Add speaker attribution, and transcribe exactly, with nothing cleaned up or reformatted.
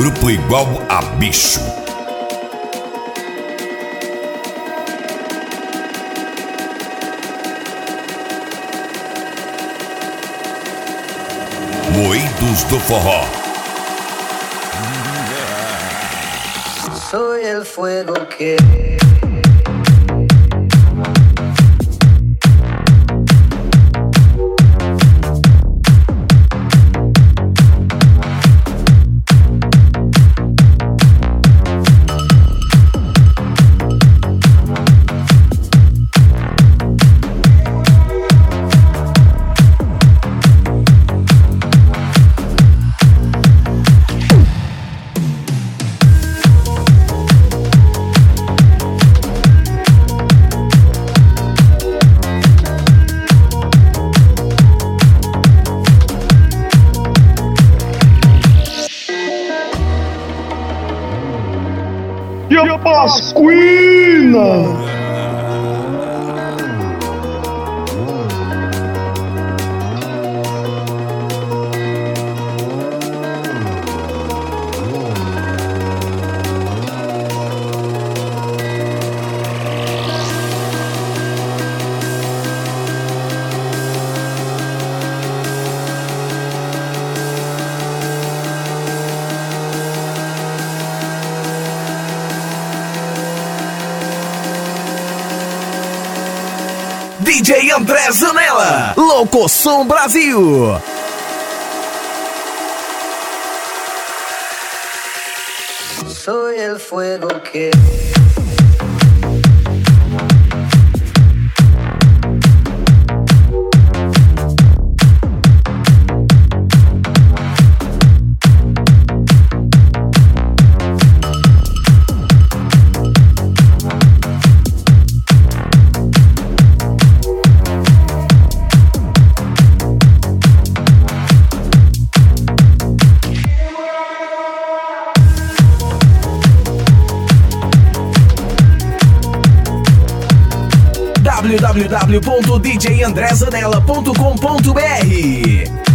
Speaker 1: grupo igual a bicho. Moídos do Forró.
Speaker 2: Soy el fuego que
Speaker 3: Pasquina.
Speaker 4: D J André Zanella, Locoção Brasil.
Speaker 2: soy el fuego que
Speaker 4: w w w ponto d j andré zanella ponto com ponto b r